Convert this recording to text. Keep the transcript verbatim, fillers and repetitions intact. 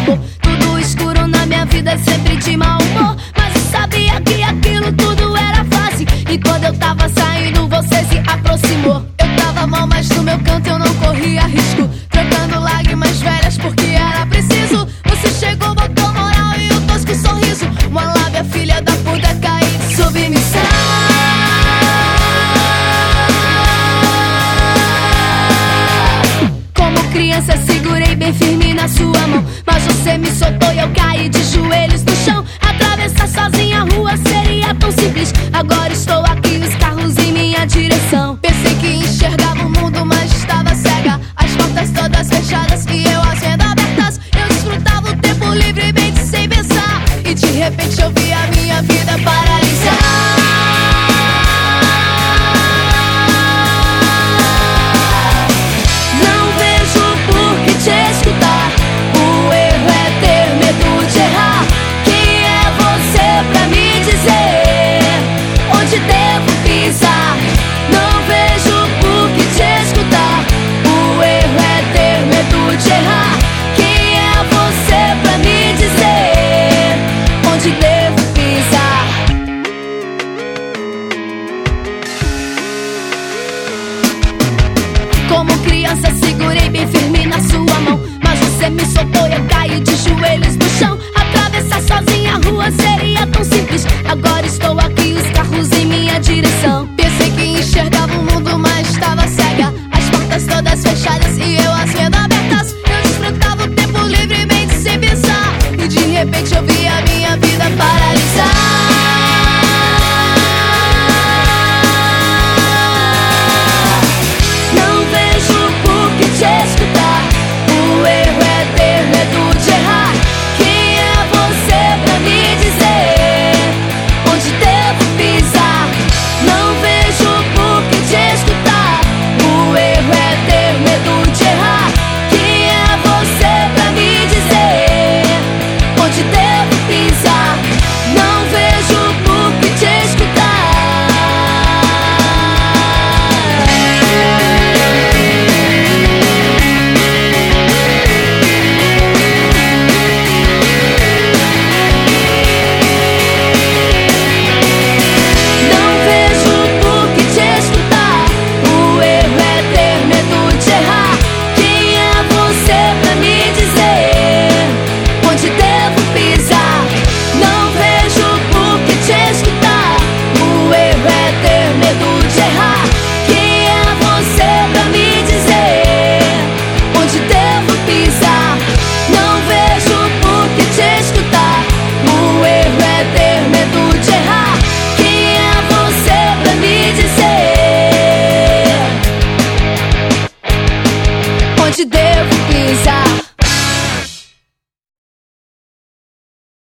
amor. Tudo escuro na minha vida, sempre de mau humor. Mas eu sabia que aquilo tudo era fase. E quando eu tava saindo, você se aproximou. Eu tava mal, mas no meu canto eu não corria risco, trocando lágrimas velhas porque era preciso. Você chegou, botou moral e o tosco sorriso. Uma lábia filha da puta cair de submissão. Como criança segurei bem firme na sua mão, mas você me soltou e eu caí de joelhos no chão. Atravessar sozinha a rua seria tão simples. Agora estou aqui, os carros em minha direção. Pensei que enxergava o mundo, mas estava cega. As portas todas fechadas e eu as vendas abertas. Eu desfrutava o tempo livremente sem pensar, e de repente eu vi a minha vida paralisar. Não vejo por que te escutar. O erro é ter medo de errar. Quem é você pra me dizer onde devo pisar? Não vejo por que te escutar. O erro é ter medo de errar. Quem é você pra me dizer onde devo pisar? Como criança segurei bem firme na sua mão, mas você me soltou e eu caí de joelhos